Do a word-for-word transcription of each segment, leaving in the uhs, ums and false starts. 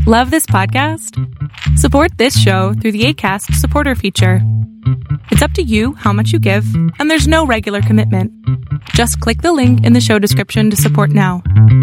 Love this podcast? Support this show through the Acast supporter feature. It's up to you how much you give, and there's no regular commitment. Just click the link in the show description to support now.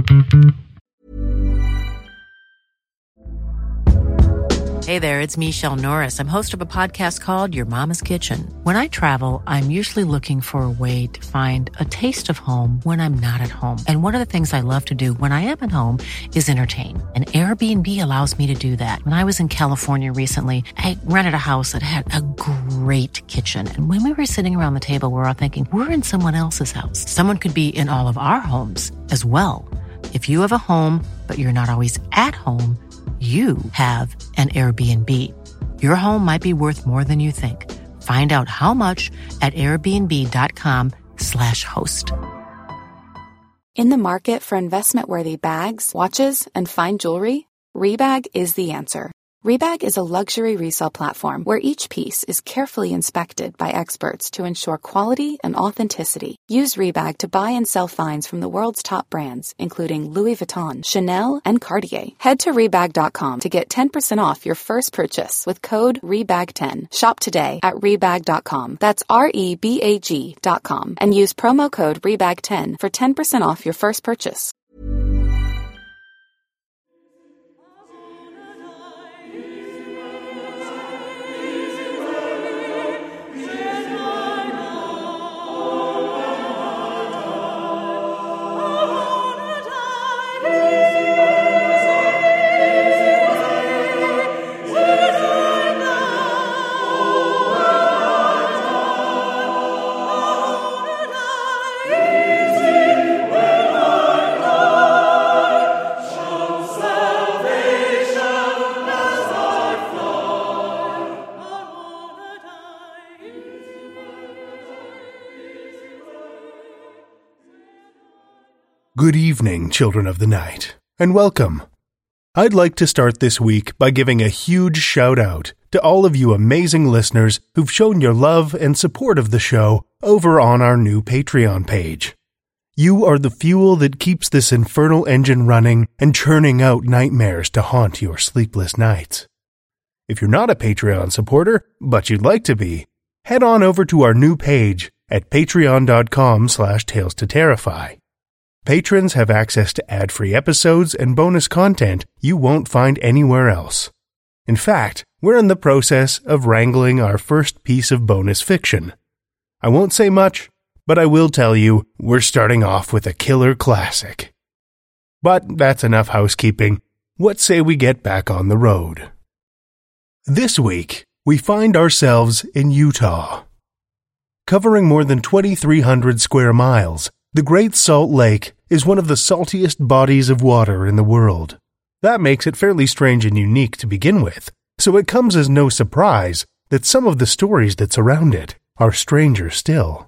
Hey there, it's Michelle Norris. I'm host of a podcast called Your Mama's Kitchen. When I travel, I'm usually looking for a way to find a taste of home when I'm not at home. And one of the things I love to do when I am at home is entertain. And Airbnb allows me to do that. When I was in California recently, I rented a house that had a great kitchen. And when we were sitting around the table, we were all thinking, we're in someone else's house. Someone could be in all of our homes as well. If you have a home, but you're not always at home, you have an Airbnb. Your home might be worth more than you think. Find out how much at airbnb.com slash host. In the market for investment-worthy bags, watches, and fine jewelry, Rebag is the answer. Rebag is a luxury resale platform where each piece is carefully inspected by experts to ensure quality and authenticity. Use Rebag to buy and sell finds from the world's top brands, including Louis Vuitton, Chanel, and Cartier. Head to Rebag dot com to get ten percent off your first purchase with code Rebag ten. Shop today at Rebag dot com. That's R E B A G dot com. And use promo code Rebag ten for ten percent off your first purchase. Good evening, children of the night, and welcome. I'd like to start this week by giving a huge shout-out to all of you amazing listeners who've shown your love and support of the show over on our new Patreon page. You are the fuel that keeps this infernal engine running and churning out nightmares to haunt your sleepless nights. If you're not a Patreon supporter, but you'd like to be, head on over to our new page at patreon.com slash tales to terrify. Patrons have access to ad-free episodes and bonus content you won't find anywhere else. In fact, we're in the process of wrangling our first piece of bonus fiction. I won't say much, but I will tell you we're starting off with a killer classic. But that's enough housekeeping. What say we get back on the road? This week, we find ourselves in Utah. Covering more than twenty-three hundred square miles, the Great Salt Lake is one of the saltiest bodies of water in the world. That makes it fairly strange and unique to begin with, so it comes as no surprise that some of the stories that surround it are stranger still.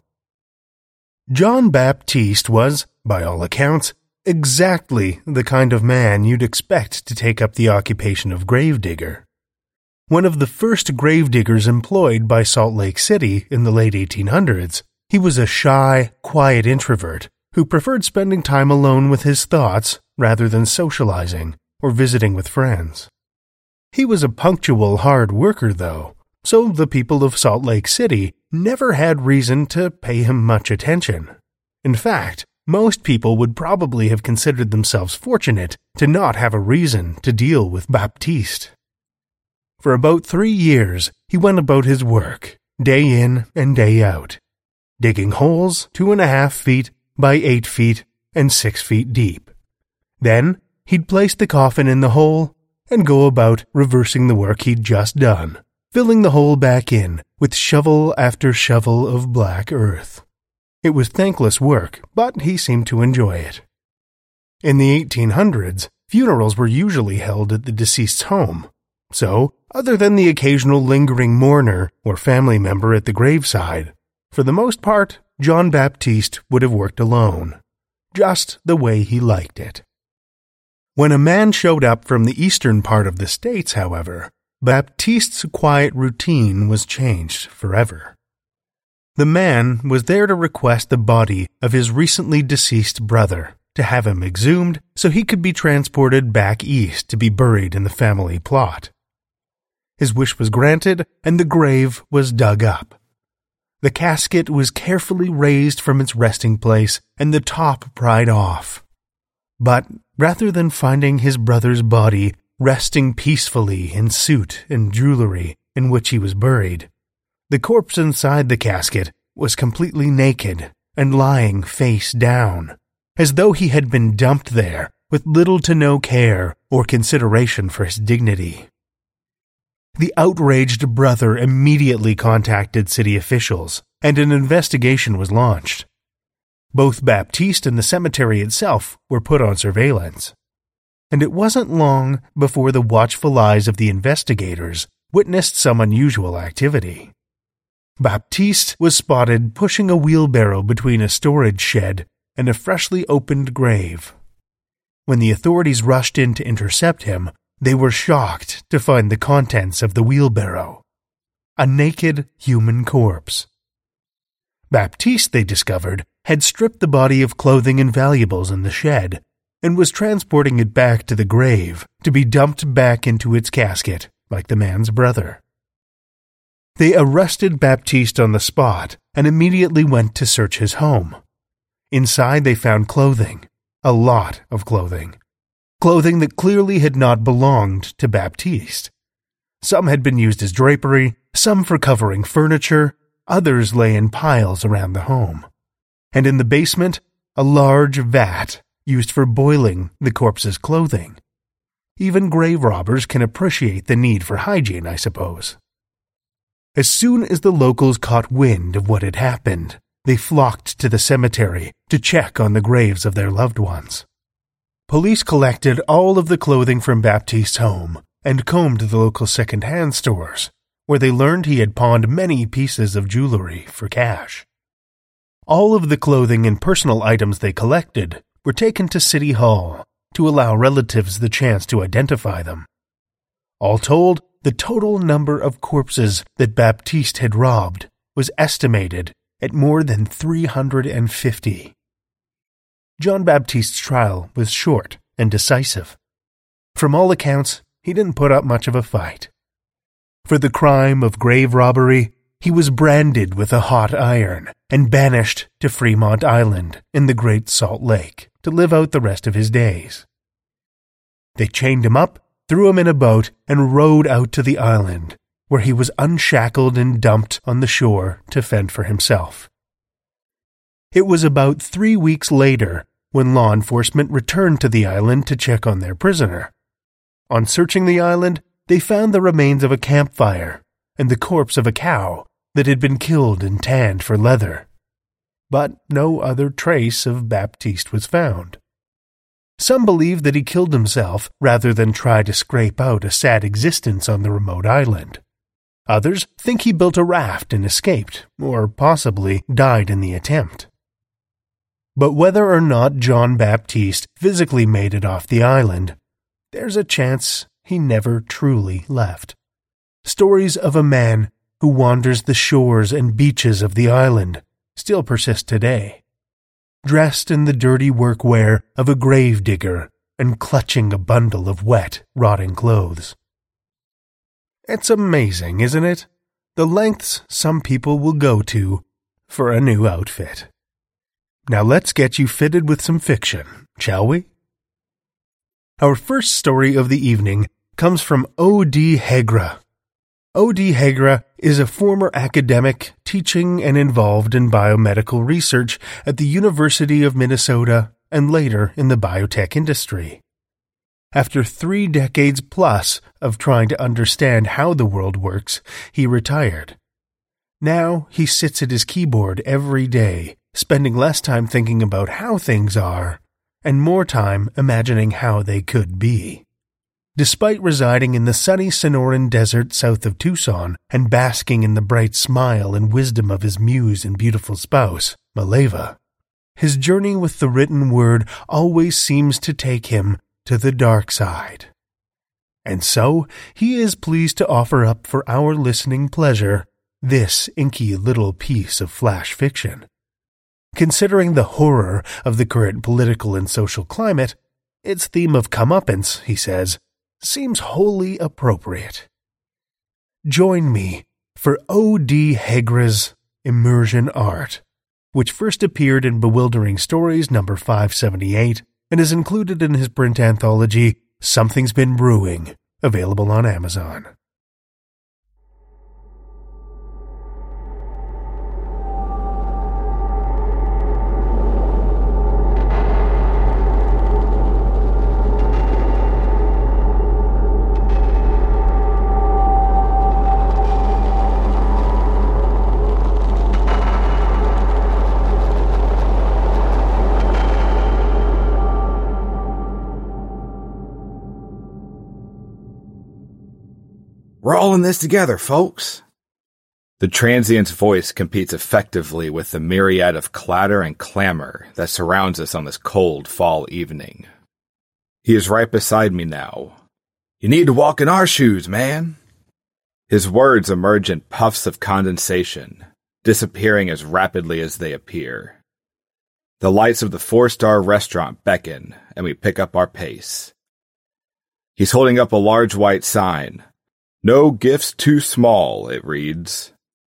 John Baptiste was, by all accounts, exactly the kind of man you'd expect to take up the occupation of gravedigger. One of the first gravediggers employed by Salt Lake City in the late eighteen hundreds, he was a shy, quiet introvert who preferred spending time alone with his thoughts rather than socializing or visiting with friends. He was a punctual, hard worker, though, so the people of Salt Lake City never had reason to pay him much attention. In fact, most people would probably have considered themselves fortunate to not have a reason to deal with Baptiste. For about three years, he went about his work, day in and day out, digging holes two and a half feet by eight feet and six feet deep. Then he'd place the coffin in the hole and go about reversing the work he'd just done, filling the hole back in with shovel after shovel of black earth. It was thankless work, but he seemed to enjoy it. In the eighteen hundreds, funerals were usually held at the deceased's home, so, other than the occasional lingering mourner or family member at the graveside, for the most part, John Baptiste would have worked alone, just the way he liked it. When a man showed up from the eastern part of the States, however, Baptiste's quiet routine was changed forever. The man was there to request the body of his recently deceased brother, to have him exhumed so he could be transported back east to be buried in the family plot. His wish was granted, and the grave was dug up. The casket was carefully raised from its resting place and the top pried off. But rather than finding his brother's body resting peacefully in suit and jewelry in which he was buried, the corpse inside the casket was completely naked and lying face down, as though he had been dumped there with little to no care or consideration for his dignity. The outraged brother immediately contacted city officials, and an investigation was launched. Both Baptiste and the cemetery itself were put on surveillance, and it wasn't long before the watchful eyes of the investigators witnessed some unusual activity. Baptiste was spotted pushing a wheelbarrow between a storage shed and a freshly opened grave. When the authorities rushed in to intercept him, they were shocked to find the contents of the wheelbarrow: a naked human corpse. Baptiste, they discovered, had stripped the body of clothing and valuables in the shed and was transporting it back to the grave to be dumped back into its casket like the man's brother. They arrested Baptiste on the spot and immediately went to search his home. Inside they found clothing, a lot of clothing. Clothing that clearly had not belonged to Baptiste. Some had been used as drapery, some for covering furniture, others lay in piles around the home. And in the basement, a large vat used for boiling the corpse's clothing. Even grave robbers can appreciate the need for hygiene, I suppose. As soon as the locals caught wind of what had happened, they flocked to the cemetery to check on the graves of their loved ones. Police collected all of the clothing from Baptiste's home and combed the local second-hand stores, where they learned he had pawned many pieces of jewelry for cash. All of the clothing and personal items they collected were taken to City Hall to allow relatives the chance to identify them. All told, the total number of corpses that Baptiste had robbed was estimated at more than three hundred fifty. John Baptiste's trial was short and decisive. From all accounts, he didn't put up much of a fight. For the crime of grave robbery, he was branded with a hot iron and banished to Fremont Island in the Great Salt Lake to live out the rest of his days. They chained him up, threw him in a boat, and rowed out to the island, where he was unshackled and dumped on the shore to fend for himself. It was about three weeks later when law enforcement returned to the island to check on their prisoner. On searching the island, they found the remains of a campfire and the corpse of a cow that had been killed and tanned for leather. But no other trace of Baptiste was found. Some believe that he killed himself rather than try to scrape out a sad existence on the remote island. Others think he built a raft and escaped, or possibly died in the attempt. But whether or not John Baptiste physically made it off the island, there's a chance he never truly left. Stories of a man who wanders the shores and beaches of the island still persist today, dressed in the dirty workwear of a gravedigger and clutching a bundle of wet, rotting clothes. It's amazing, isn't it? The lengths some people will go to for a new outfit. Now let's get you fitted with some fiction, shall we? Our first story of the evening comes from O D Hegra. O D Hegra is a former academic teaching and involved in biomedical research at the University of Minnesota and later in the biotech industry. After three decades plus of trying to understand how the world works, he retired. Now he sits at his keyboard every day, spending less time thinking about how things are and more time imagining how they could be. Despite residing in the sunny Sonoran Desert south of Tucson and basking in the bright smile and wisdom of his muse and beautiful spouse, Maleva, his journey with the written word always seems to take him to the dark side. And so he is pleased to offer up for our listening pleasure this inky little piece of flash fiction. Considering the horror of the current political and social climate, its theme of comeuppance, he says, seems wholly appropriate. Join me for O D Hegra's Immersion Art, which first appeared in Bewildering Stories number five seventy-eight and is included in his print anthology Something's Been Brewing, available on Amazon. We're all in this together, folks. The transient's voice competes effectively with the myriad of clatter and clamor that surrounds us on this cold fall evening. He is right beside me now. You need to walk in our shoes, man. His words emerge in puffs of condensation, disappearing as rapidly as they appear. The lights of the four-star restaurant beckon, and we pick up our pace. He's holding up a large white sign. No gifts too small, it reads.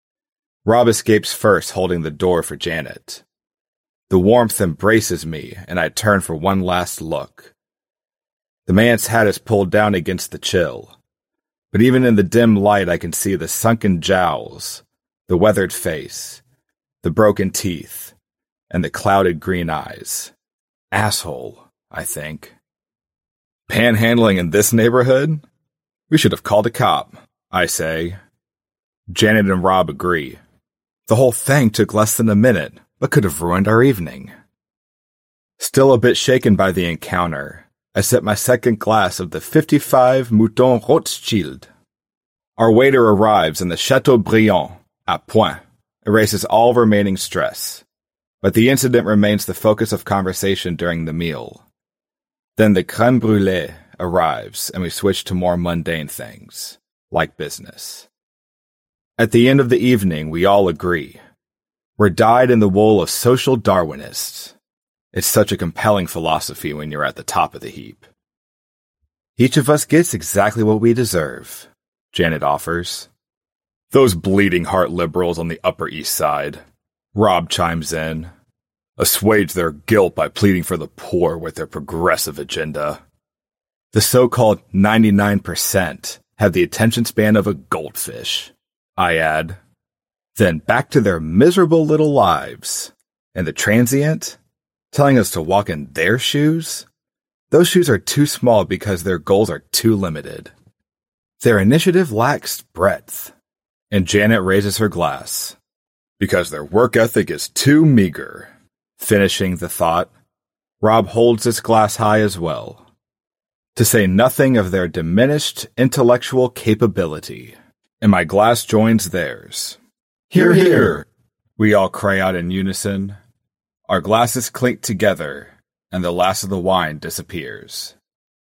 Rob escapes first, holding the door for Janet. The warmth embraces me, and I turn for one last look. The man's hat is pulled down against the chill, but even in the dim light I can see the sunken jowls, the weathered face, the broken teeth, and the clouded green eyes. Asshole, I think. Panhandling in this neighborhood? We should have called a cop, I say. Janet and Rob agree. The whole thing took less than a minute, but could have ruined our evening. Still a bit shaken by the encounter, I sip my second glass of the fifty-five Mouton Rothschild. Our waiter arrives and the Chateaubriand, à point, erases all remaining stress. But the incident remains the focus of conversation during the meal. Then the crème brûlée arrives, and we switch to more mundane things, like business. At the end of the evening, we all agree. We're dyed in the wool of social Darwinists. It's such a compelling philosophy when you're at the top of the heap. Each of us gets exactly what we deserve, Janet offers. Those bleeding heart liberals on the Upper East Side, Rob chimes in. Assuage their guilt by pleading for the poor with their progressive agenda. The so-called ninety-nine percent have the attention span of a goldfish, I add. Then back to their miserable little lives. And the transient? Telling us to walk in their shoes? Those shoes are too small because their goals are too limited. Their initiative lacks breadth. And Janet raises her glass. Because their work ethic is too meager. Finishing the thought, Rob holds his glass high as well. To say nothing of their diminished intellectual capability. And my glass joins theirs. Hear, hear! We all cry out in unison. Our glasses clink together, and the last of the wine disappears.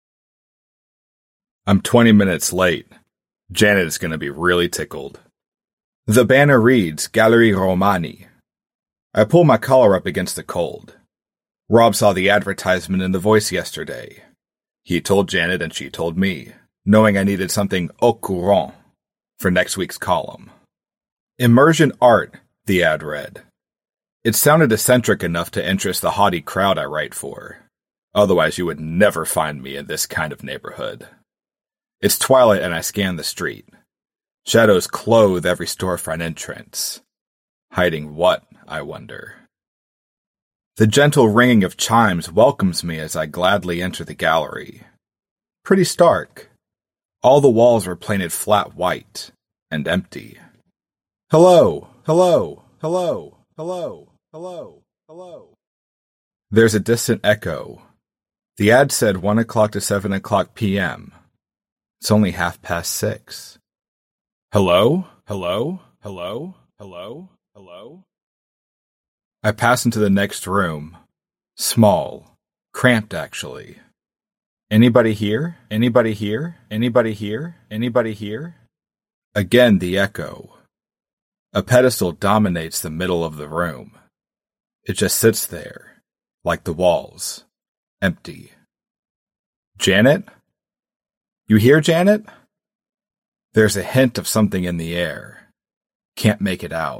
I'm twenty minutes late. Janet is going to be really tickled. The banner reads Gallery Romani. I pull my collar up against the cold. Rob saw the advertisement in The Voice yesterday. He told Janet and she told me, knowing I needed something au courant for next week's column. Immersion art, the ad read. It sounded eccentric enough to interest the haughty crowd I write for. Otherwise you would never find me in this kind of neighborhood. It's twilight and I scan the street. Shadows clothe every storefront entrance. Hiding what, I wonder? The gentle ringing of chimes welcomes me as I gladly enter the gallery. Pretty stark. All the walls were painted flat white and empty. Hello, hello, hello, hello, hello, hello. There's a distant echo. The ad said one o'clock to seven o'clock p m It's only half past six. Hello, hello, hello, hello, hello. I pass into the next room. Small. Cramped, actually. Anybody here? Anybody here? Anybody here? Anybody here? Again the echo. A pedestal dominates the middle of the room. It just sits there, like the walls, empty. Janet? You here, Janet? There's a hint of something in the air. Can't make it out.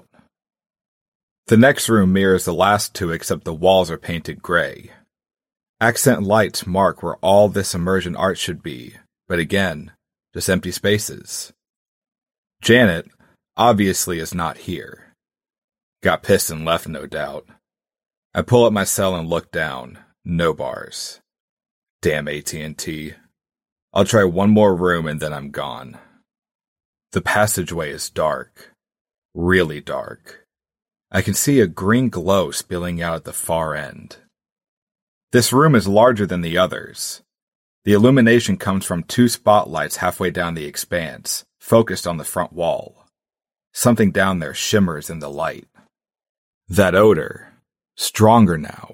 The next room mirrors the last two, except the walls are painted gray. Accent lights mark where all this immersion art should be, but again, just empty spaces. Janet, obviously, is not here. Got pissed and left, no doubt. I pull up my cell and look down. No bars. Damn A T and T. I'll try one more room and then I'm gone. The passageway is dark. Really dark. I can see a green glow spilling out at the far end. This room is larger than the others. The illumination comes from two spotlights halfway down the expanse, focused on the front wall. Something down there shimmers in the light. That odor, stronger now.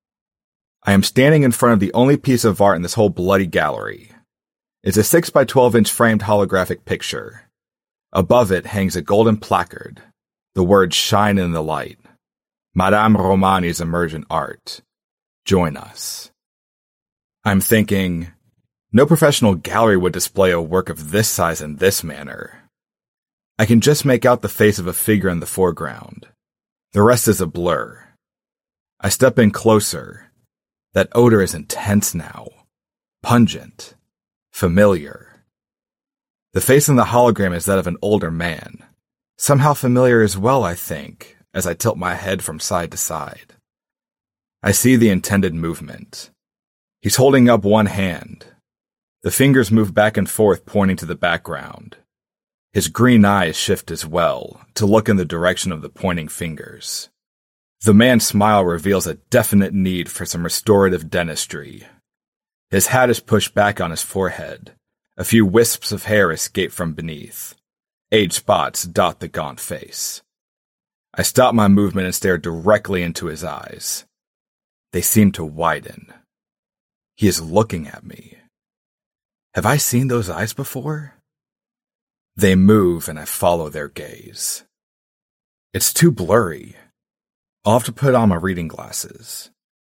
I am standing in front of the only piece of art in this whole bloody gallery. It's a six by twelve inch framed holographic picture. Above it hangs a golden placard. The words shine in the light. Madame Romani's Emergent Art. Join us. I'm thinking, no professional gallery would display a work of this size in this manner. I can just make out the face of a figure in the foreground. The rest is a blur. I step in closer. That odor is intense now. Pungent. Familiar. The face in the hologram is that of an older man. Somehow familiar as well, I think, as I tilt my head from side to side. I see the intended movement. He's holding up one hand. The fingers move back and forth, pointing to the background. His green eyes shift as well, to look in the direction of the pointing fingers. The man's smile reveals a definite need for some restorative dentistry. His hat is pushed back on his forehead. A few wisps of hair escape from beneath. Age spots dot the gaunt face. I stop my movement and stare directly into his eyes. They seem to widen. He is looking at me. Have I seen those eyes before? They move and I follow their gaze. It's too blurry. I'll have to put on my reading glasses.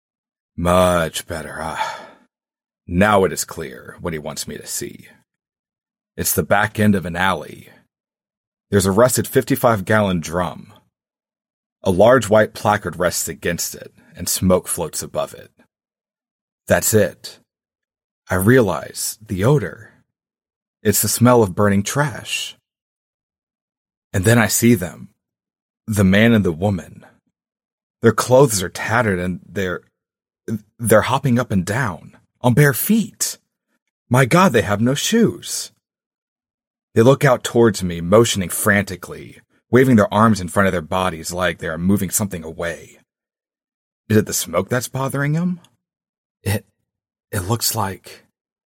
Much better. Ah. Now it is clear what he wants me to see. It's the back end of an alley. There's a rusted fifty-five gallon drum. A large white placard rests against it, and smoke floats above it. That's it. I realize the odor. It's the smell of burning trash. And then I see them. The man and the woman. Their clothes are tattered and they're... they're hopping up and down, on bare feet. My God, they have no shoes. They look out towards me, motioning frantically, waving their arms in front of their bodies like they are moving something away. Is it the smoke that's bothering them? It... it looks like...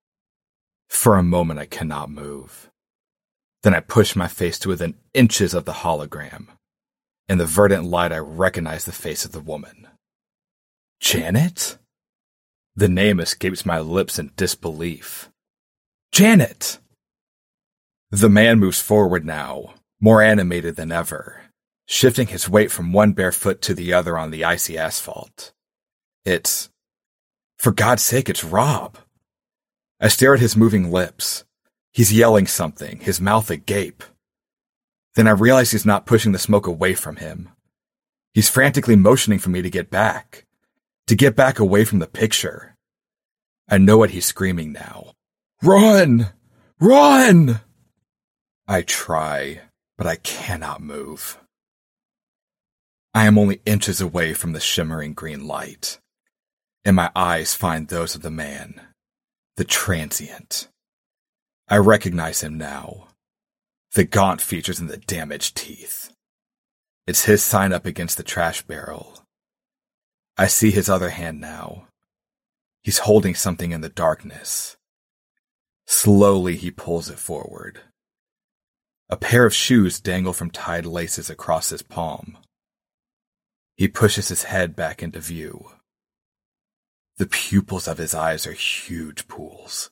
For a moment I cannot move. Then I push my face to within inches of the hologram. In the verdant light I recognize the face of the woman. Janet? The name escapes my lips in disbelief. Janet! The man moves forward now, more animated than ever, shifting his weight from one bare foot to the other on the icy asphalt. It's... For God's sake, it's Rob. I stare at his moving lips. He's yelling something, his mouth agape. Then I realize he's not pushing the smoke away from him. He's frantically motioning for me to get back. To get back away from the picture. I know what he's screaming now. Run! Run! I try, but I cannot move. I am only inches away from the shimmering green light, and my eyes find those of the man, the transient. I recognize him now. The gaunt features and the damaged teeth. It's his sign up against the trash barrel. I see his other hand now. He's holding something in the darkness. Slowly he pulls it forward. A pair of shoes dangle from tied laces across his palm. He pushes his head back into view. The pupils of his eyes are huge pools.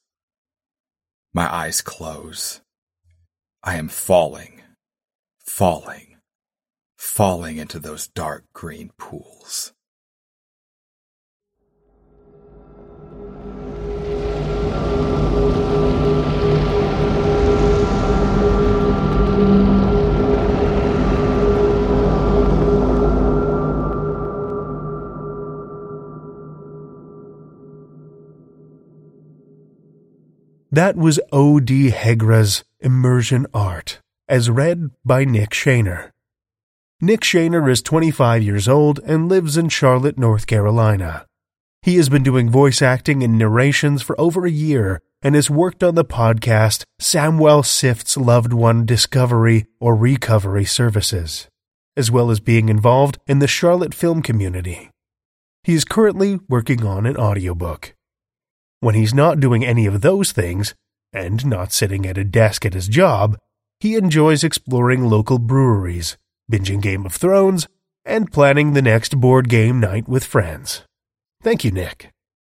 My eyes close. I am falling, falling, falling into those dark green pools. That was O D. Hegra's Immersion Art, as read by Nick Shaner. Nick Shaner is twenty-five years old and lives in Charlotte, North Carolina. He has been doing voice acting and narrations for over a year and has worked on the podcast Samwell Sift's Loved One Discovery or Recovery Services, as well as being involved in the Charlotte film community. He is currently working on an audiobook. When he's not doing any of those things, and not sitting at a desk at his job, he enjoys exploring local breweries, binging Game of Thrones, and planning the next board game night with friends. Thank you, Nick.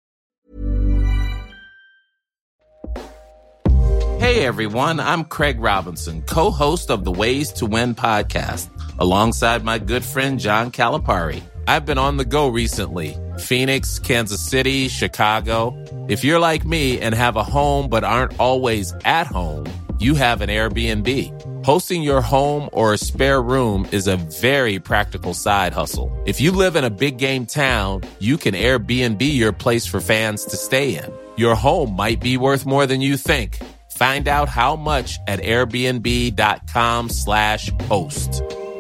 Hey everyone, I'm Craig Robinson, co-host of the Ways to Win podcast, alongside my good friend John Calipari. I've been on the go recently. Phoenix, Kansas City, Chicago. If you're like me and have a home but aren't always at home, you have an Airbnb. Hosting your home or a spare room is a very practical side hustle. If you live in a big game town, you can Airbnb your place for fans to stay in. Your home might be worth more than you think. Find out how much at airbnb.com slash host.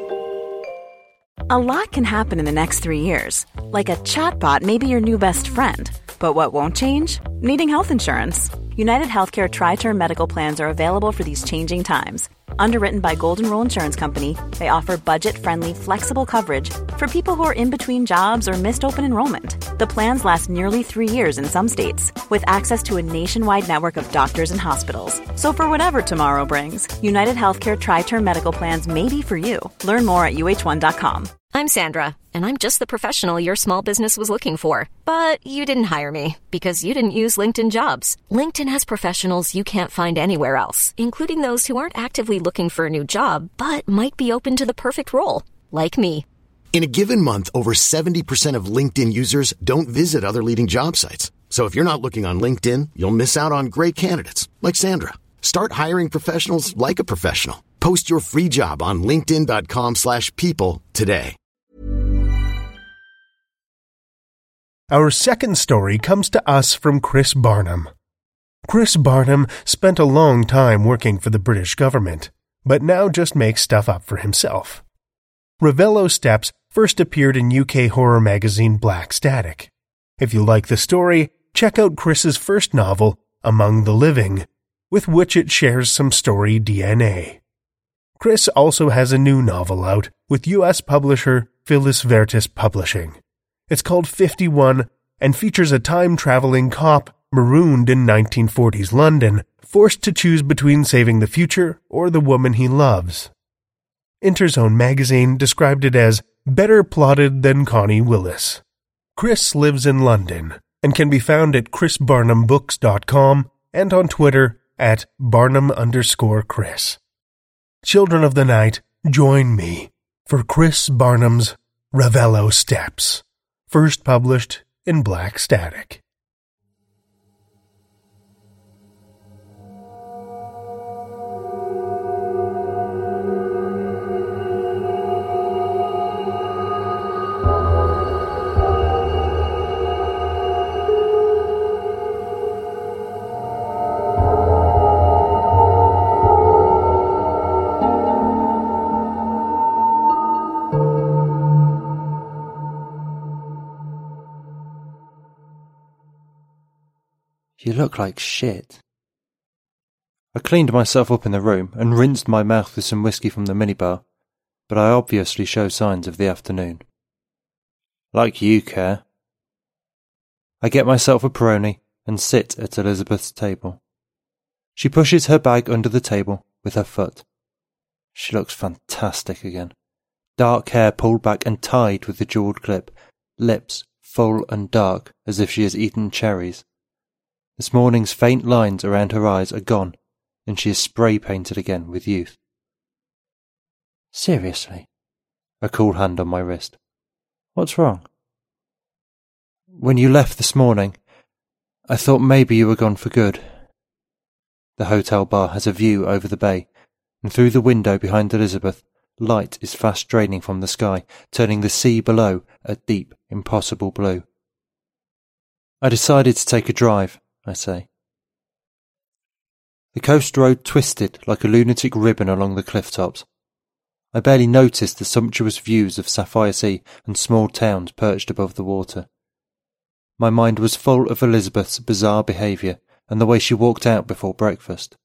A lot can happen in the next three years. Like a chatbot may be your new best friend. But what won't change? Needing health insurance. United Healthcare Tri-Term Medical Plans are available for these changing times. Underwritten by Golden Rule Insurance Company, they offer budget-friendly, flexible coverage for people who are in between jobs or missed open enrollment. The plans last nearly three years in some states, with access to a nationwide network of doctors and hospitals. So for whatever tomorrow brings, United Healthcare Tri-Term Medical Plans may be for you. Learn more at U H one dot com. I'm Sandra, and I'm just the professional your small business was looking for. But you didn't hire me, because you didn't use LinkedIn Jobs. LinkedIn has professionals you can't find anywhere else, including those who aren't actively looking for a new job, but might be open to the perfect role, like me. In a given month, over seventy percent of LinkedIn users don't visit other leading job sites. So if you're not looking on LinkedIn, you'll miss out on great candidates, like Sandra. Start hiring professionals like a professional. Post your free job on linkedin.com slash people today. Our second story comes to us from Chris Barnum. Chris Barnum spent a long time working for the British government, but now just makes stuff up for himself. Ravello Steps first appeared in U K horror magazine Black Static. If you like the story, check out Chris's first novel, Among the Living, with which it shares some story D N A. Chris also has a new novel out with U S publisher Phyllis Vertis Publishing. It's called fifty-one and features a time-traveling cop marooned in nineteen forties London, forced to choose between saving the future or the woman he loves. Interzone magazine described it as better plotted than Connie Willis. Chris lives in London and can be found at chris barnum books dot com and on Twitter at barnum underscore Chris. Children of the night, join me for Chris Barnum's Ravello Steps, first published in Black Static. You look like shit. I cleaned myself up in the room and rinsed my mouth with some whiskey from the minibar, but I obviously show signs of the afternoon. Like you, Care. I get myself a Peroni and sit at Elizabeth's table. She pushes her bag under the table with her foot. She looks fantastic again. Dark hair pulled back and tied with a jewelled clip, lips full and dark as if she has eaten cherries. This morning's faint lines around her eyes are gone, and she is spray-painted again with youth. Seriously? A cool hand on my wrist. What's wrong? When you left this morning, I thought maybe you were gone for good. The hotel bar has a view over the bay, and through the window behind Elizabeth, light is fast draining from the sky, turning the sea below a deep, impossible blue. I decided to take a drive, I say. The coast road twisted like a lunatic ribbon along the cliff tops. I barely noticed the sumptuous views of Sapphire Sea and small towns perched above the water. My mind was full of Elizabeth's bizarre behaviour and the way she walked out before breakfast.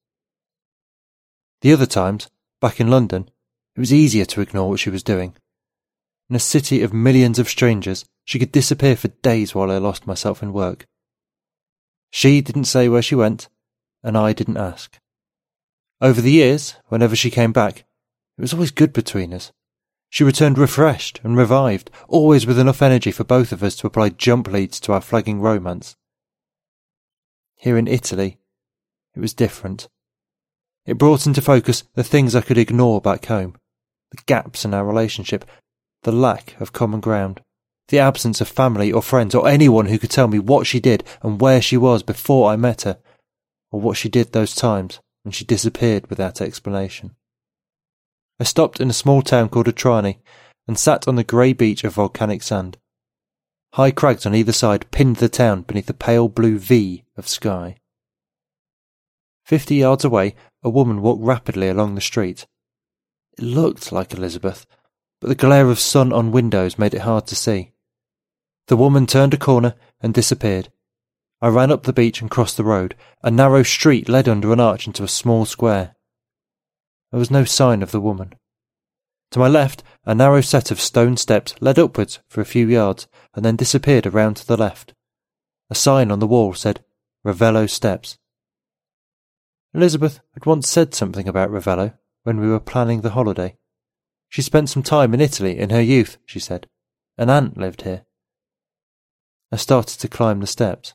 The other times, back in London, it was easier to ignore what she was doing. In a city of millions of strangers, she could disappear for days while I lost myself in work. She didn't say where she went, and I didn't ask. Over the years, whenever she came back, it was always good between us. She returned refreshed and revived, always with enough energy for both of us to apply jump leads to our flagging romance. Here in Italy, it was different. It brought into focus the things I could ignore back home, the gaps in our relationship, the lack of common ground, the absence of family or friends or anyone who could tell me what she did and where she was before I met her, or what she did those times when she disappeared without explanation. I stopped in a small town called Atrani and sat on the grey beach of volcanic sand. High crags on either side pinned the town beneath the pale blue V of sky. Fifty yards away, a woman walked rapidly along the street. It looked like Elizabeth, but the glare of sun on windows made it hard to see. The woman turned a corner and disappeared. I ran up the beach and crossed the road. A narrow street led under an arch into a small square. There was no sign of the woman. To my left, a narrow set of stone steps led upwards for a few yards and then disappeared around to the left. A sign on the wall said, Ravello Steps. Elizabeth had once said something about Ravello when we were planning the holiday. She spent some time in Italy in her youth, she said. An aunt lived here. I started to climb the steps.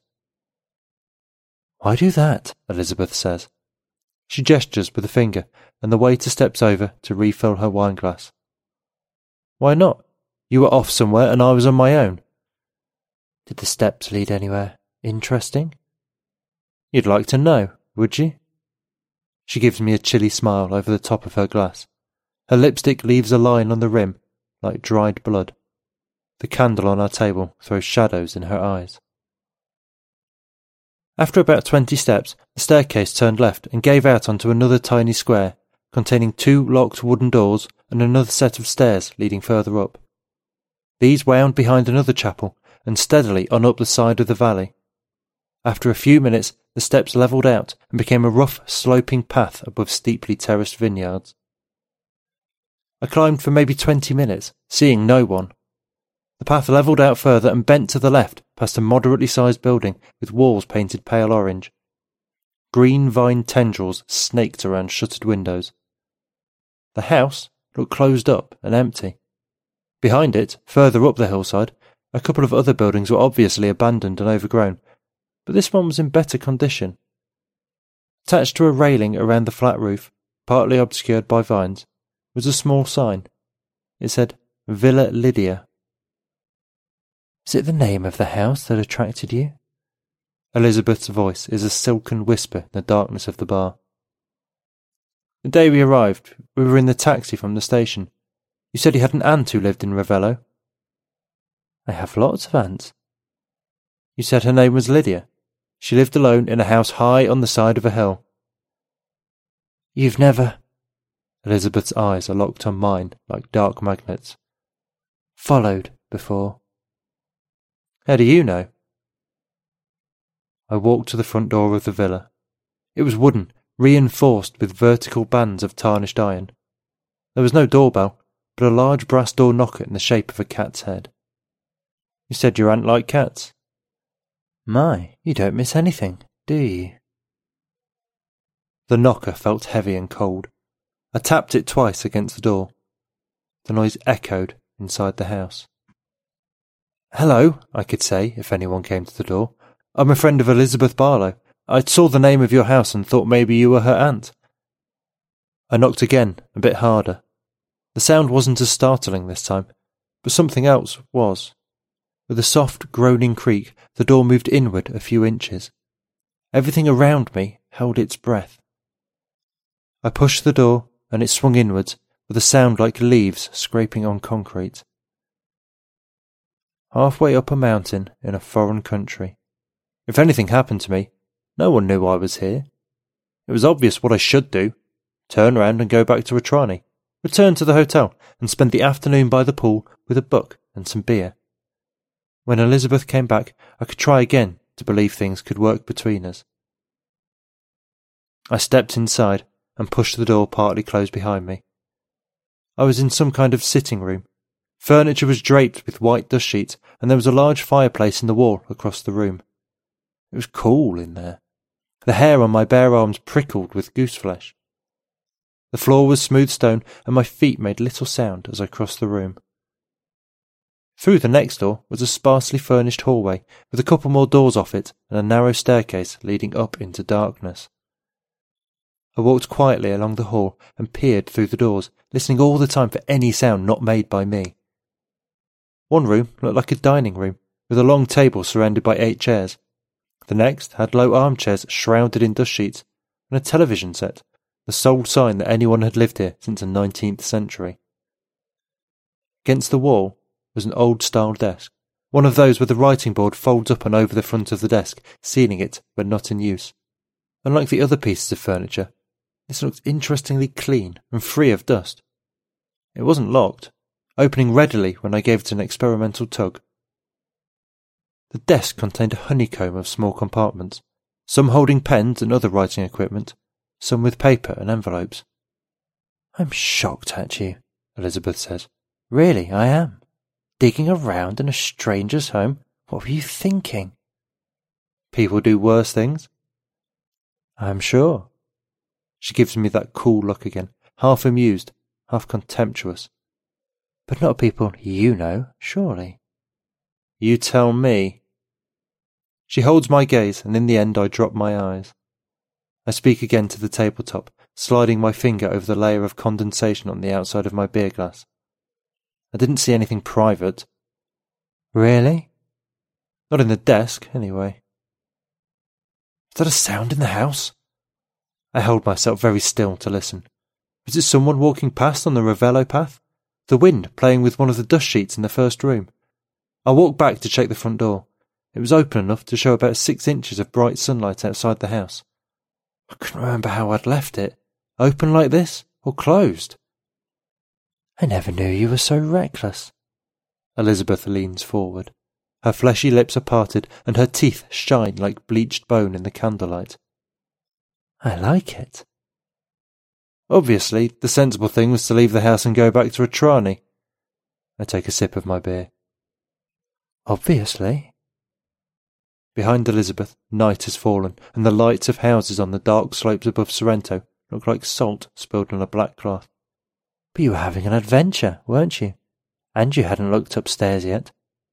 Why do that? Elizabeth says. She gestures with a finger, and the waiter steps over to refill her wine glass. Why not? You were off somewhere and I was on my own. Did the steps lead anywhere interesting? You'd like to know, would you? She gives me a chilly smile over the top of her glass. Her lipstick leaves a line on the rim, like dried blood. The candle on our table throws shadows in her eyes. After about twenty steps, the staircase turned left and gave out onto another tiny square, containing two locked wooden doors and another set of stairs leading further up. These wound behind another chapel and steadily on up the side of the valley. After a few minutes, the steps levelled out and became a rough, sloping path above steeply terraced vineyards. I climbed for maybe twenty minutes, seeing no one. The path levelled out further and bent to the left past a moderately sized building with walls painted pale orange. Green vine tendrils snaked around shuttered windows. The house looked closed up and empty. Behind it, further up the hillside, a couple of other buildings were obviously abandoned and overgrown, but this one was in better condition. Attached to a railing around the flat roof, partly obscured by vines, was a small sign. It said, Villa Lydia. Is it the name of the house that attracted you? Elizabeth's voice is a silken whisper in the darkness of the bar. The day we arrived, we were in the taxi from the station. You said you had an aunt who lived in Ravello. I have lots of aunts. You said her name was Lydia. She lived alone in a house high on the side of a hill. You've never... Elizabeth's eyes are locked on mine like dark magnets. Followed before. How do you know? I walked to the front door of the villa. It was wooden, reinforced with vertical bands of tarnished iron. There was no doorbell, but a large brass door knocker in the shape of a cat's head. You said your aunt liked cats. My, you don't miss anything, do you? The knocker felt heavy and cold. I tapped it twice against the door. The noise echoed inside the house. Hello, I could say, if anyone came to the door. I'm a friend of Elizabeth Barlow. I saw the name of your house and thought maybe you were her aunt. I knocked again, a bit harder. The sound wasn't as startling this time, but something else was. With a soft, groaning creak, the door moved inward a few inches. Everything around me held its breath. I pushed the door, and it swung inwards, with a sound like leaves scraping on concrete. Halfway up a mountain in a foreign country. If anything happened to me, no one knew I was here. It was obvious what I should do. Turn round and go back to Ratrani, return to the hotel and spend the afternoon by the pool with a book and some beer. When Elizabeth came back, I could try again to believe things could work between us. I stepped inside and pushed the door partly closed behind me. I was in some kind of sitting room. Furniture was draped with white dust sheets, and there was a large fireplace in the wall across the room. It was cool in there. The hair on my bare arms prickled with goose flesh. The floor was smooth stone, and my feet made little sound as I crossed the room. Through the next door was a sparsely furnished hallway, with a couple more doors off it and a narrow staircase leading up into darkness. I walked quietly along the hall and peered through the doors, listening all the time for any sound not made by me. One room looked like a dining room, with a long table surrounded by eight chairs. The next had low armchairs shrouded in dust sheets, and a television set, the sole sign that anyone had lived here since the nineteenth century. Against the wall was an old-style desk, one of those where the writing board folds up and over the front of the desk, sealing it when not in use. Unlike the other pieces of furniture, this looked interestingly clean and free of dust. It wasn't locked, opening readily when I gave it an experimental tug. The desk contained a honeycomb of small compartments, some holding pens and other writing equipment, some with paper and envelopes. "I'm shocked at you," Elizabeth said. "Really, I am. Digging around in a stranger's home? What were you thinking?" "People do worse things." "I'm sure." She gives me that cool look again, half amused, half contemptuous. "But not people you know, surely." "You tell me." She holds my gaze, and in the end I drop my eyes. I speak again to the tabletop, sliding my finger over the layer of condensation on the outside of my beer glass. I didn't see anything private. "Really?" "Not in the desk, anyway." "Is that a sound in the house?" I held myself very still to listen. Was it someone walking past on the Ravello path? The wind playing with one of the dust sheets in the first room? I walked back to check the front door. It was open enough to show about six inches of bright sunlight outside the house. I couldn't remember how I'd left it. Open like this, or closed? "I never knew you were so reckless." Elizabeth leans forward. Her fleshy lips are parted, and her teeth shine like bleached bone in the candlelight. "I like it." Obviously, the sensible thing was to leave the house and go back to Ratrani. I take a sip of my beer. "Obviously." Behind Elizabeth, night has fallen, and the lights of houses on the dark slopes above Sorrento look like salt spilled on a black cloth. "But you were having an adventure, weren't you? And you hadn't looked upstairs yet."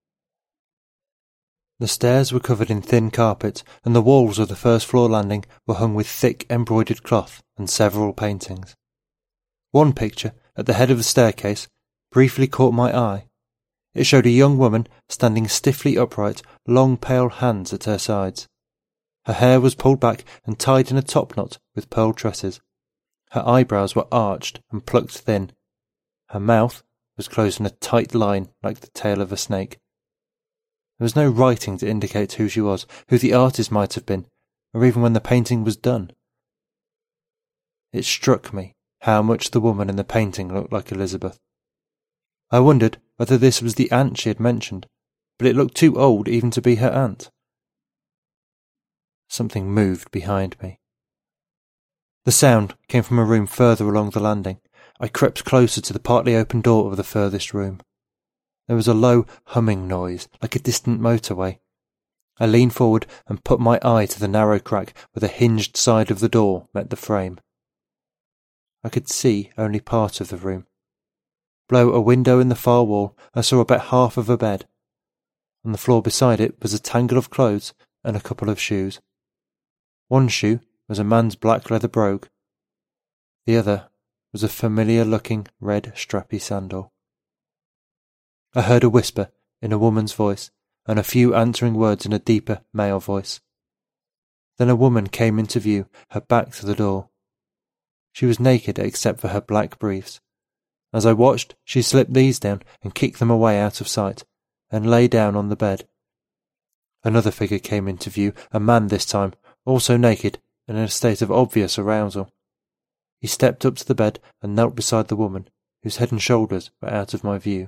The stairs were covered in thin carpet, and the walls of the first floor landing were hung with thick embroidered cloth and several paintings. One picture, at the head of the staircase, briefly caught my eye. It showed a young woman standing stiffly upright, long pale hands at her sides. Her hair was pulled back and tied in a topknot with pearl tresses. Her eyebrows were arched and plucked thin. Her mouth was closed in a tight line like the tail of a snake. There was no writing to indicate who she was, who the artist might have been, or even when the painting was done. It struck me how much the woman in the painting looked like Elizabeth. I wondered whether this was the aunt she had mentioned, but it looked too old even to be her aunt. Something moved behind me. The sound came from a room further along the landing. I crept closer to the partly open door of the furthest room. There was a low humming noise, like a distant motorway. I leaned forward and put my eye to the narrow crack where the hinged side of the door met the frame. I could see only part of the room. Below a window in the far wall, I saw about half of a bed. On the floor beside it was a tangle of clothes and a couple of shoes. One shoe was a man's black leather brogue. The other was a familiar-looking red strappy sandal. I heard a whisper in a woman's voice, and a few answering words in a deeper male voice. Then a woman came into view, her back to the door. She was naked except for her black briefs. As I watched, she slipped these down and kicked them away out of sight, and lay down on the bed. Another figure came into view, a man this time, also naked, and in a state of obvious arousal. He stepped up to the bed and knelt beside the woman, whose head and shoulders were out of my view.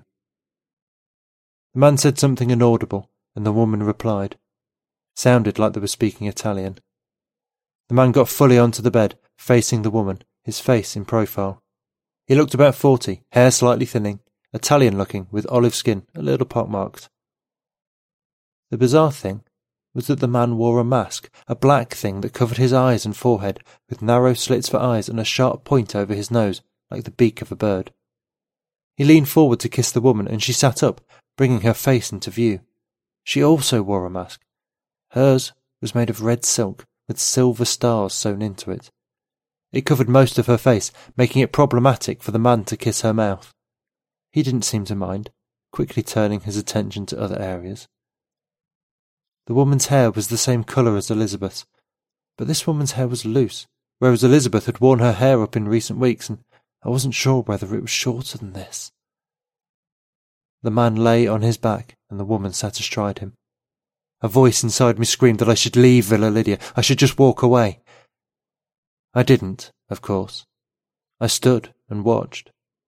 The man said something inaudible, and the woman replied. It sounded like they were speaking Italian. The man got fully onto the bed, facing the woman, his face in profile. He looked about forty, hair slightly thinning, Italian-looking, with olive skin a little pockmarked. The bizarre thing was that the man wore a mask, a black thing that covered his eyes and forehead, with narrow slits for eyes and a sharp point over his nose, like the beak of a bird. He leaned forward to kiss the woman, and she sat up, bringing her face into view. She also wore a mask. Hers was made of red silk, with silver stars sewn into it. It covered most of her face, making it problematic for the man to kiss her mouth. He didn't seem to mind, quickly turning his attention to other areas. The woman's hair was the same colour as Elizabeth's, but this woman's hair was loose, whereas Elizabeth had worn her hair up in recent weeks, and I wasn't sure whether it was shorter than this. The man lay on his back, and the woman sat astride him. A voice inside me screamed that I should leave Villa Lydia, I should just walk away. I didn't, of course. I stood and watched.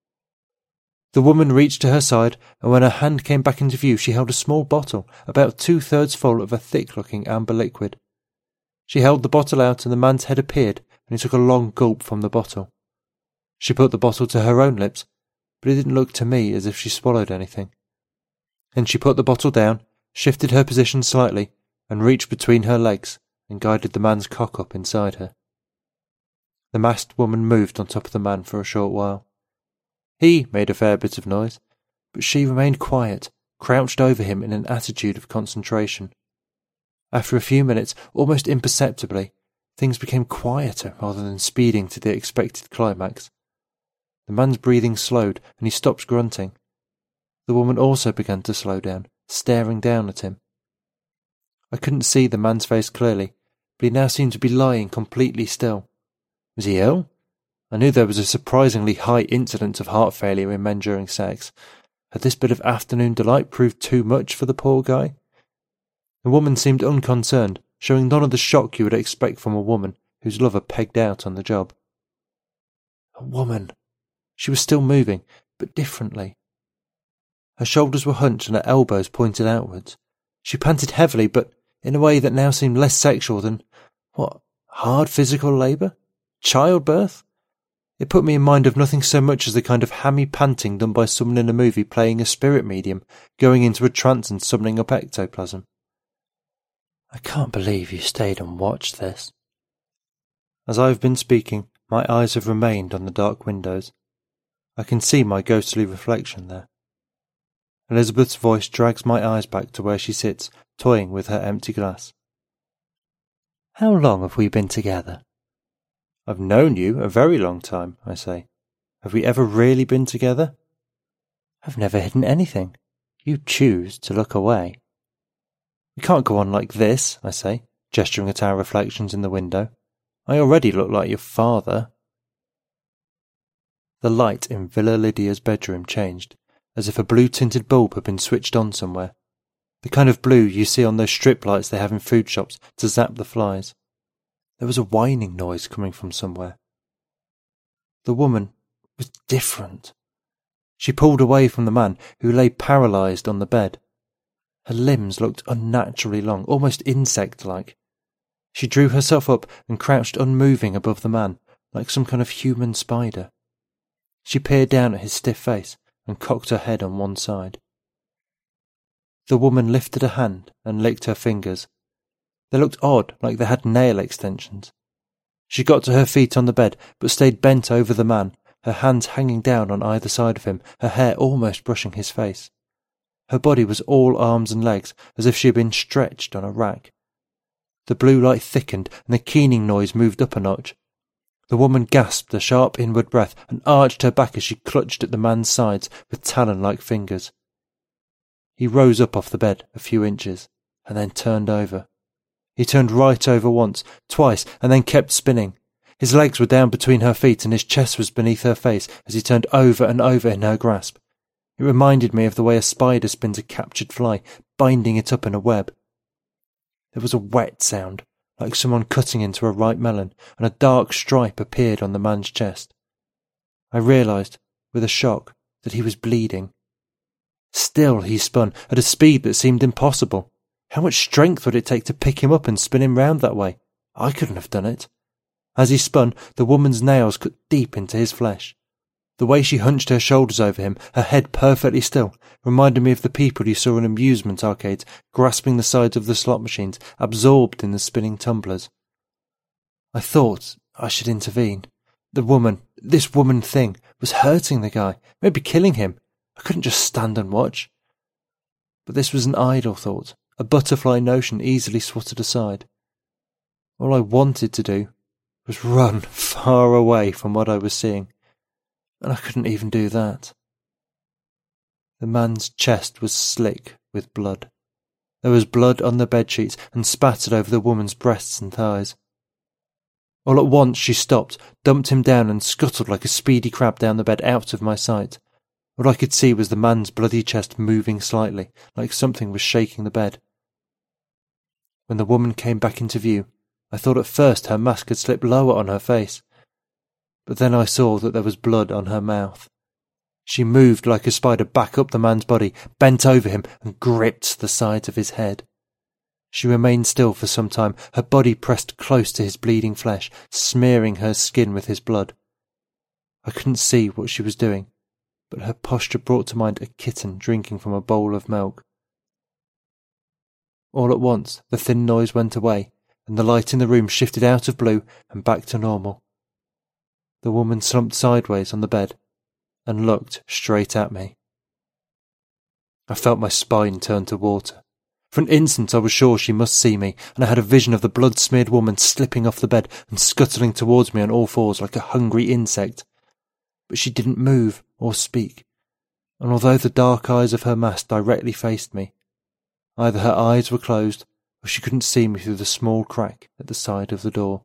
The woman reached to her side, and when her hand came back into view, she held a small bottle, about two-thirds full of a thick-looking amber liquid. She held the bottle out, and the man's head appeared, and he took a long gulp from the bottle. She put the bottle to her own lips, but it didn't look to me as if she swallowed anything. Then she put the bottle down, shifted her position slightly, and reached between her legs, and guided the man's cock up inside her. The masked woman moved on top of the man for a short while. He made a fair bit of noise, but she remained quiet, crouched over him in an attitude of concentration. After a few minutes, almost imperceptibly, things became quieter rather than speeding to the expected climax. The man's breathing slowed, and he stopped grunting. The woman also began to slow down, staring down at him. I couldn't see the man's face clearly, but he now seemed to be lying completely still. Was he ill? I knew there was a surprisingly high incidence of heart failure in men during sex. Had this bit of afternoon delight proved too much for the poor guy? The woman seemed unconcerned, showing none of the shock you would expect from a woman whose lover pegged out on the job. A woman. She was still moving, but differently. Her shoulders were hunched and her elbows pointed outwards. She panted heavily, but in a way that now seemed less sexual than, what, hard physical labour? Childbirth? It put me in mind of nothing so much as the kind of hammy panting done by someone in a movie playing a spirit medium, going into a trance and summoning up ectoplasm. I can't believe you stayed and watched this. As I have been speaking, my eyes have remained on the dark windows. I can see my ghostly reflection there. Elizabeth's voice drags my eyes back to where she sits, toying with her empty glass. How long have we been together? I've known you a very long time, I say. Have we ever really been together? I've never hidden anything. You choose to look away. We can't go on like this, I say, gesturing at our reflections in the window. I already look like your father. The light in Villa Lydia's bedroom changed, as if a blue-tinted bulb had been switched on somewhere. The kind of blue you see on those strip lights they have in food shops to zap the flies. There was a whining noise coming from somewhere. The woman was different. She pulled away from the man, who lay paralysed on the bed. Her limbs looked unnaturally long, almost insect-like. She drew herself up and crouched unmoving above the man, like some kind of human spider. She peered down at his stiff face and cocked her head on one side. The woman lifted a hand and licked her fingers. They looked odd, like they had nail extensions. She got to her feet on the bed, but stayed bent over the man, her hands hanging down on either side of him, her hair almost brushing his face. Her body was all arms and legs, as if she had been stretched on a rack. The blue light thickened, and the keening noise moved up a notch. The woman gasped a sharp inward breath and arched her back as she clutched at the man's sides with talon-like fingers. He rose up off the bed a few inches, and then turned over. He turned right over once, twice, and then kept spinning. His legs were down between her feet and his chest was beneath her face as he turned over and over in her grasp. It reminded me of the way a spider spins a captured fly, binding it up in a web. There was a wet sound, like someone cutting into a ripe melon, and a dark stripe appeared on the man's chest. I realised, with a shock, that he was bleeding. Still he spun, at a speed that seemed impossible. How much strength would it take to pick him up and spin him round that way? I couldn't have done it. As he spun, the woman's nails cut deep into his flesh. The way she hunched her shoulders over him, her head perfectly still, reminded me of the people you saw in amusement arcades, grasping the sides of the slot machines, absorbed in the spinning tumblers. I thought I should intervene. The woman, this woman thing, was hurting the guy, maybe killing him. I couldn't just stand and watch. But this was an idle thought, a butterfly notion easily swatted aside. All I wanted to do was run far away from what I was seeing, and I couldn't even do that. The man's chest was slick with blood. There was blood on the bedsheets and spattered over the woman's breasts and thighs. All at once she stopped, dumped him down and scuttled like a speedy crab down the bed out of my sight. All I could see was the man's bloody chest moving slightly, like something was shaking the bed. When the woman came back into view, I thought at first her mask had slipped lower on her face, but then I saw that there was blood on her mouth. She moved like a spider back up the man's body, bent over him and gripped the sides of his head. She remained still for some time, her body pressed close to his bleeding flesh, smearing her skin with his blood. I couldn't see what she was doing, but her posture brought to mind a kitten drinking from a bowl of milk. All at once the thin noise went away, and the light in the room shifted out of blue and back to normal. The woman slumped sideways on the bed and looked straight at me. I felt my spine turn to water. For an instant I was sure she must see me, and I had a vision of the blood-smeared woman slipping off the bed and scuttling towards me on all fours like a hungry insect. But she didn't move or speak, and although the dark eyes of her mask directly faced me, either her eyes were closed or she couldn't see me through the small crack at the side of the door.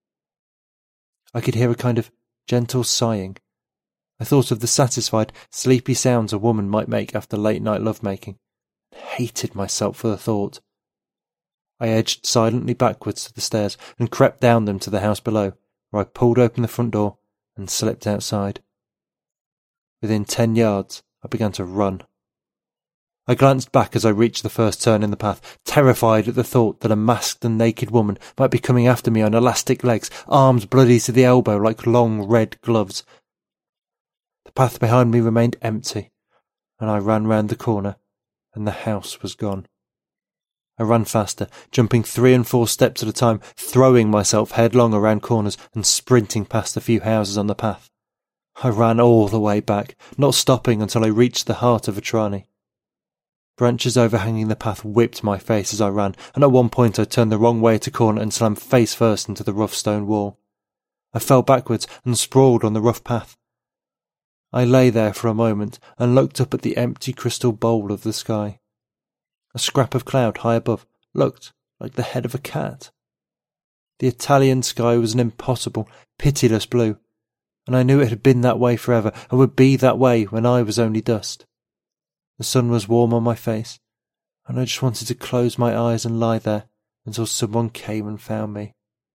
I could hear a kind of gentle sighing. I thought of the satisfied, sleepy sounds a woman might make after late-night love-making, and hated myself for the thought. I edged silently backwards to the stairs and crept down them to the house below, where I pulled open the front door and slipped outside. Within ten yards, I began to run. I glanced back as I reached the first turn in the path, terrified at the thought that a masked and naked woman might be coming after me on elastic legs, arms bloody to the elbow like long red gloves. The path behind me remained empty, and I ran round the corner, and the house was gone. I ran faster, jumping three and four steps at a time, throwing myself headlong around corners and sprinting past the few houses on the path. I ran all the way back, not stopping until I reached the heart of Atrani. Branches overhanging the path whipped my face as I ran, and at one point I turned the wrong way at a corner and slammed face first into the rough stone wall. I fell backwards and sprawled on the rough path. I lay there for a moment and looked up at the empty crystal bowl of the sky. A scrap of cloud high above looked like the head of a cat. The Italian sky was an impossible, pitiless blue, and I knew it had been that way forever and would be that way when I was only dust. The sun was warm on my face, and I just wanted to close my eyes and lie there until someone came and found me.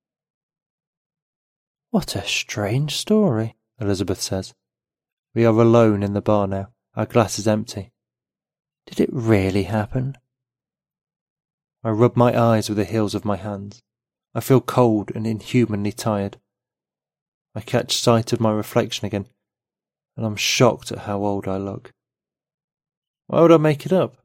"What a strange story," Elizabeth says. We are alone in the bar now, our glass is empty. Did it really happen? I rub my eyes with the heels of my hands. I feel cold and inhumanly tired. I catch sight of my reflection again, and I'm shocked at how old I look. Why would I make it up?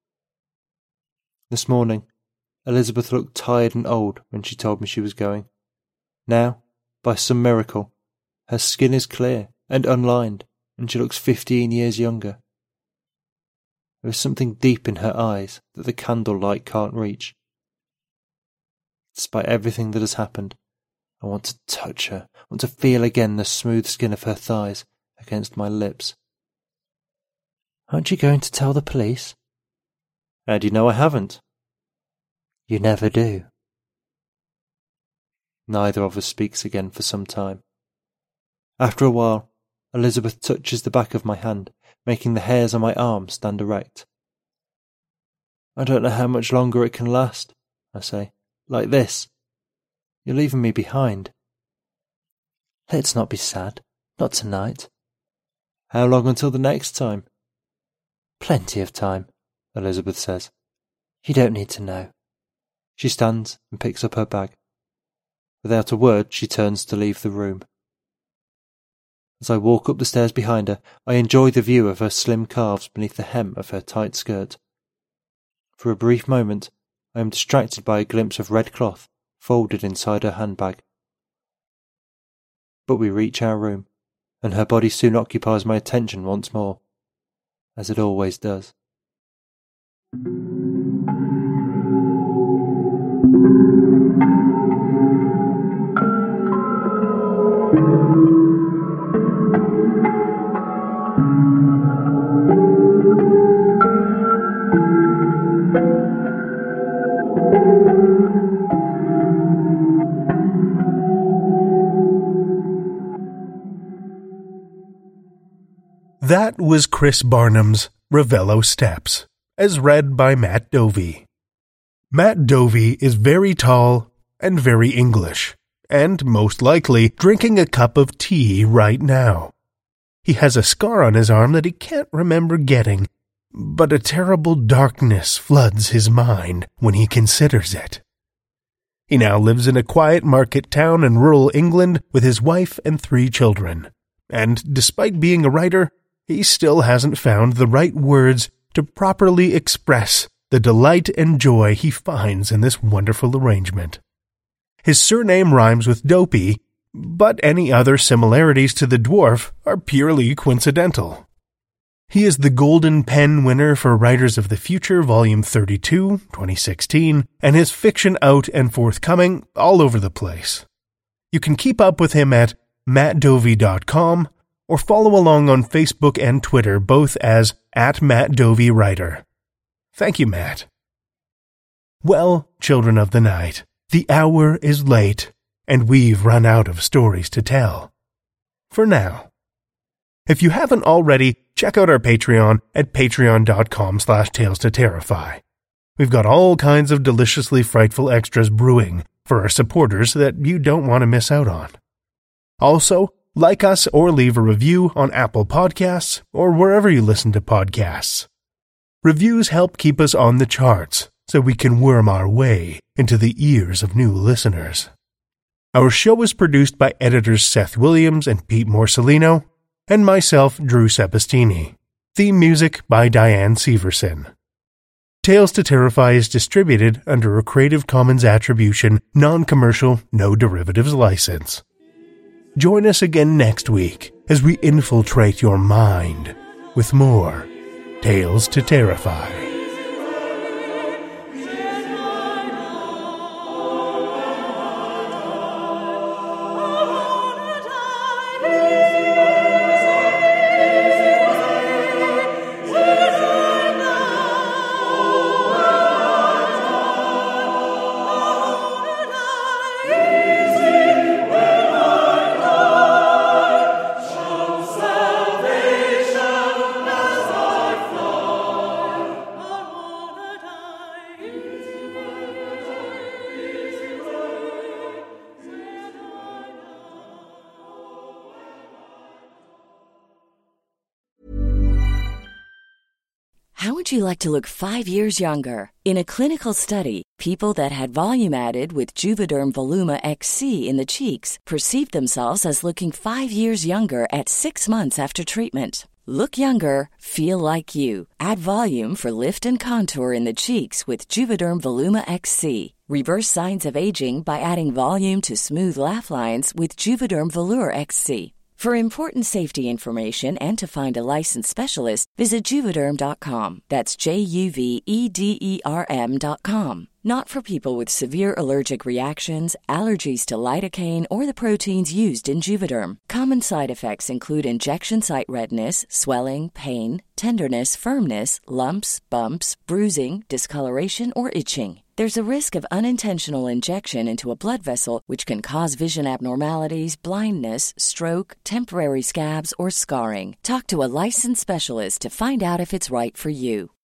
This morning, Elizabeth looked tired and old when she told me she was going. Now, by some miracle, her skin is clear and unlined, and she looks fifteen years younger. There is something deep in her eyes that the candlelight can't reach. Despite everything that has happened, I want to touch her, I want to feel again the smooth skin of her thighs against my lips. Aren't you going to tell the police? How do you know I haven't? You never do. Neither of us speaks again for some time. After a while, Elizabeth touches the back of my hand, making the hairs on my arm stand erect. I don't know how much longer it can last, I say. Like this, You're leaving me behind. Let's not be sad. Not tonight. How long until the next time? Plenty of time, Elizabeth says. You don't need to know. She stands and picks up her bag. Without a word, she turns to leave the room. As I walk up the stairs behind her, I enjoy the view of her slim calves beneath the hem of her tight skirt. For a brief moment, I am distracted by a glimpse of red cloth folded inside her handbag. But we reach our room, and her body soon occupies my attention once more, as it always does. That was Chris Barnum's Ravello Steps, as read by Matt Dovey. Matt Dovey is very tall and very English, and most likely drinking a cup of tea right now. He has a scar on his arm that he can't remember getting, but a terrible darkness floods his mind when he considers it. He now lives in a quiet market town in rural England with his wife and three children, and despite being a writer, he still hasn't found the right words to properly express the delight and joy he finds in this wonderful arrangement. His surname rhymes with Dopey, but any other similarities to the dwarf are purely coincidental. He is the Golden Pen winner for Writers of the Future, Volume thirty-two, twenty sixteen, and his fiction out and forthcoming all over the place. You can keep up with him at matt dovey dot com or follow along on Facebook and Twitter, both as at Matt Dovey Writer. Thank you, Matt. Well, children of the night, the hour is late, and we've run out of stories to tell. For now. If you haven't already, check out our Patreon at patreon dot com slash tales to terrify. We've got all kinds of deliciously frightful extras brewing for our supporters that you don't want to miss out on. Also, like us or leave a review on Apple Podcasts or wherever you listen to podcasts. Reviews help keep us on the charts so we can worm our way into the ears of new listeners. Our show is produced by editors Seth Williams and Pete Morcellino, and myself, Drew Sepistini. Theme music by Diane Severson. Tales to Terrify is distributed under a Creative Commons Attribution, Non-Commercial, No Derivatives license. Join us again next week as we infiltrate your mind with more Tales to Terrify. How would you like to look five years younger? In a clinical study, people that had volume added with Juvederm Voluma X C in the cheeks perceived themselves as looking five years younger at six months after treatment. Look younger, feel like you. Add volume for lift and contour in the cheeks with Juvederm Voluma X C. Reverse signs of aging by adding volume to smooth laugh lines with Juvederm Volure X C. For important safety information and to find a licensed specialist, visit Juvederm dot com. That's J U V E D E R M dot com. Not for people with severe allergic reactions, allergies to lidocaine, or the proteins used in Juvederm. Common side effects include injection site redness, swelling, pain, tenderness, firmness, lumps, bumps, bruising, discoloration, or itching. There's a risk of unintentional injection into a blood vessel, which can cause vision abnormalities, blindness, stroke, temporary scabs, or scarring. Talk to a licensed specialist to find out if it's right for you.